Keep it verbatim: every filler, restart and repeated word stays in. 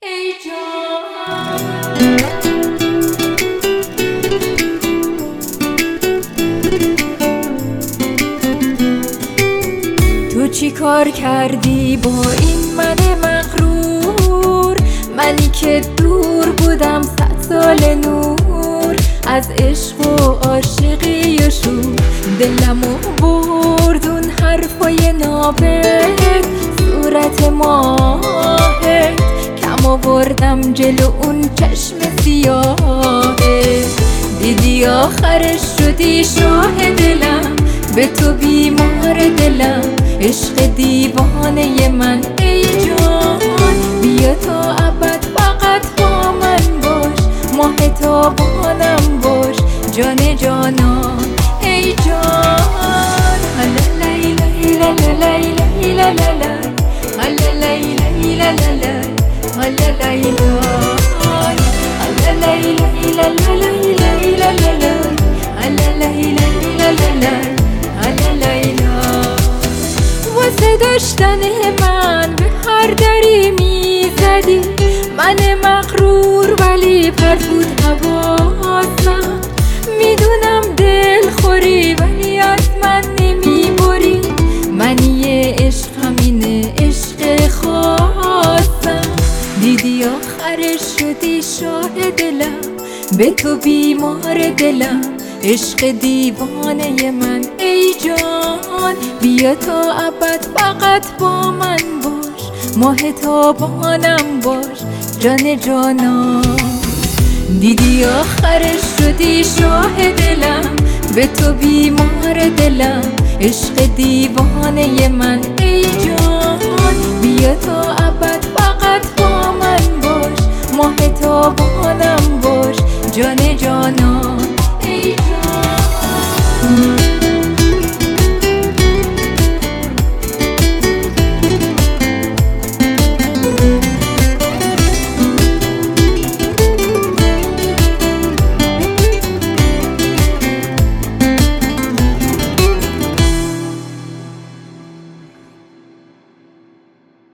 ای جان تو چی کار کردی با این من مغرور؟ منی که دور بودم صد سال نور، از عشق و عاشقی و شور دلمو برد اون حرفای نابت، صورت ماهت کم آوردم جلو اون چشم سیاهت. دیدی آخرش شدی شاه دلم، به تو بیمار دلم، عشق دیوانه من. ای جان بیا تا ابد فقط با من باش، ماه تابانم باش، جان جانان. ای جان هلا لیلا لا لیلا لا لا لا، هلا لیلا لا لا لا، هلا لیلا، هلا لیلا لا لیلا لا لا، هلا لیلا لا لا لا، هلا لیلا. واسه داشتن من به هر دری میزدی، من مغرور ولی فرسود حواسم. میدونم دل خوری ولی از من نمیبری، منی عشق همینه عشق خواستم. دیدی آخرش شدی شاه دلم، به تو بیمار دلم، عشق دیوانه من. ای جان بیا تا ابد فقط با من باش، ماه تابانم باش، جان جانان. دیدی آخرش شدی شاه دلم، به تو بیمار دلم، عشق دیوانه من. ای جان بیا تا ابد